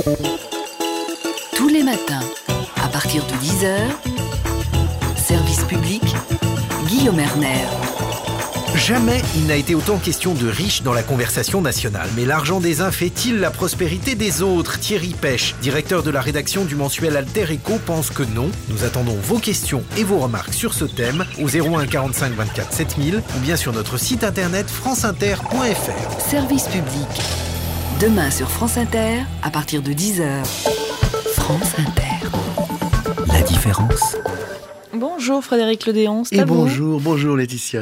Tous les matins, à partir de 10h, service public, Guillaume Erner. Jamais il n'a été autant question de riches dans la conversation nationale. Mais l'argent des uns fait-il la prospérité des autres ? Thierry Pêche, directeur de la rédaction du mensuel Alter Echo, pense que non. Nous attendons vos questions et vos remarques sur ce thème au 01 45 24 7000 ou bien sur notre site internet franceinter.fr. Service public. Demain sur France Inter, à partir de 10h. France Inter. La différence. Bonjour Frédéric Ledéon, c'est à vous. Bonjour Laetitia.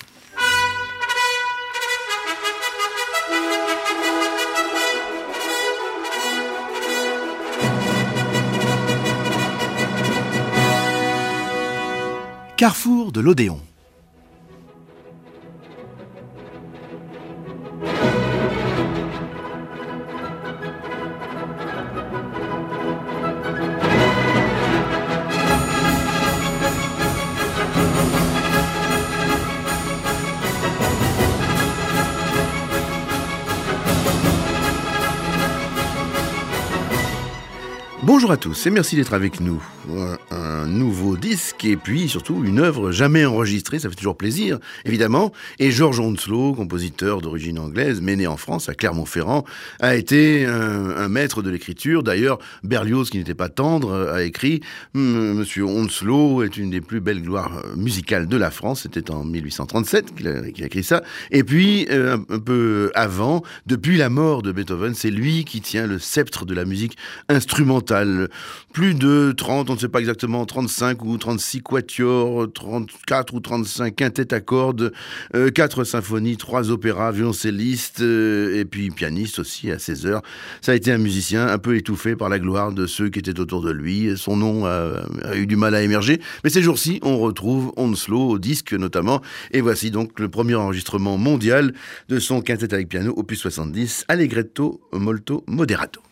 Carrefour de l'Odéon. Bonjour à tous et merci d'être avec nous. Un nouveau disque et puis surtout une œuvre jamais enregistrée, ça fait toujours plaisir, évidemment. Et George Hounslow, compositeur d'origine anglaise, mais né en France, à Clermont-Ferrand, a été un maître de l'écriture. D'ailleurs, Berlioz, qui n'était pas tendre, a écrit « Monsieur Hounslow est une des plus belles gloires musicales de la France ». C'était en 1837 qu'il a écrit ça. Et puis, un peu avant, depuis la mort de Beethoven, c'est lui qui tient le sceptre de la musique instrumentale. Plus de 30, on ne sait pas exactement, 35 ou 36 quatuors, 34 ou 35 quintettes à cordes, 4 symphonies, 3 opéras, violoncelliste et puis pianiste aussi à 16 heures. Ça a été un musicien un peu étouffé par la gloire de ceux qui étaient autour de lui. Son nom a eu du mal à émerger. Mais ces jours-ci, on retrouve Hounslow au disque notamment. Et voici donc le premier enregistrement mondial de son quintette avec piano, opus 70, Allegretto molto moderato.